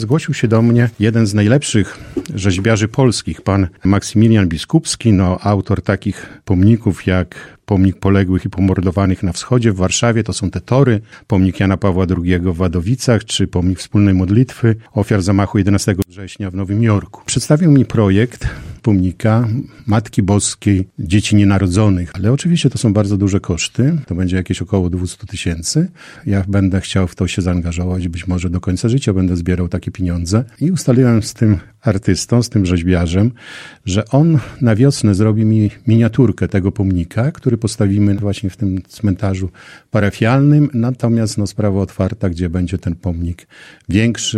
Zgłosił się do mnie jeden z najlepszych rzeźbiarzy polskich, pan Maksymilian Biskupski, autor takich pomników jak pomnik poległych i pomordowanych na wschodzie w Warszawie, to są te tory, pomnik Jana Pawła II w Wadowicach, czy pomnik wspólnej modlitwy ofiar zamachu 11 września w Nowym Jorku. Przedstawił mi projekt pomnika Matki Boskiej Dzieci Nienarodzonych, ale oczywiście to są bardzo duże koszty, to będzie jakieś około 200 000. Ja będę chciał w to się zaangażować, być może do końca życia będę zbierał takie pieniądze i ustaliłem z tym artystą, z tym rzeźbiarzem, że on na wiosnę zrobi mi miniaturkę tego pomnika, który postawimy właśnie w tym cmentarzu parafialnym, natomiast sprawa otwarta, gdzie będzie ten pomnik większy.